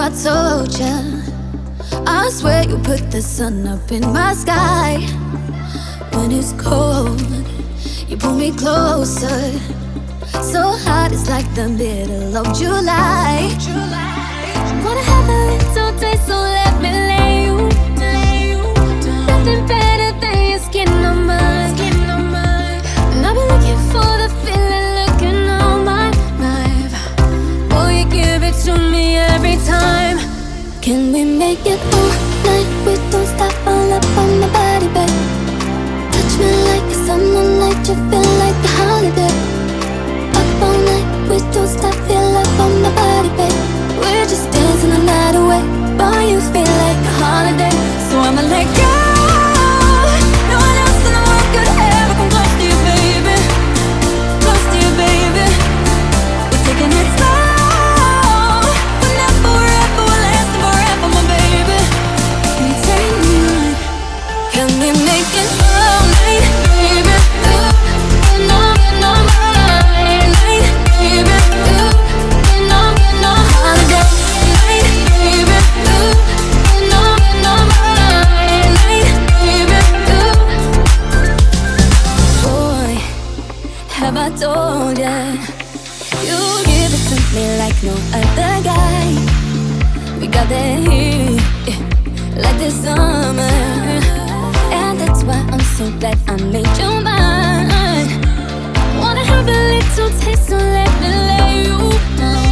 told ya, I swear you put the sun up in my sky. When it's cold, you pull me closer, so hot it's like the middle of July. Wanna have a little taste, so let me lay you. Nothing better than your skin on mine. And I've been looking for the feeling, looking all my life. Boy, you give it to me every time. Can we make it all night? We don't stop, all up on my body, babe. Touch me like a summer night, you feel like a holiday. Up all night, we don't stop, feel up on my body, babe. We're just dancing the night away, boy, you feel like a holiday. So I'ma let go. No one else in the world could ever come close to you, baby. Close to you, baby. We're taking it slow. Whenever, wherever, we're lasting forever, my baby. Can you take me on? Can we make it all night, baby? Ooh, getting on my night, baby. Ooh, getting on holiday night, baby. Ooh, getting on my night, baby. Ooh, boy, have I told ya? You give it to me like no other guy. We got that heat, yeah, like this summer. And that's why I'm so glad I made you mine. Wanna have a little taste, so let me lay you down.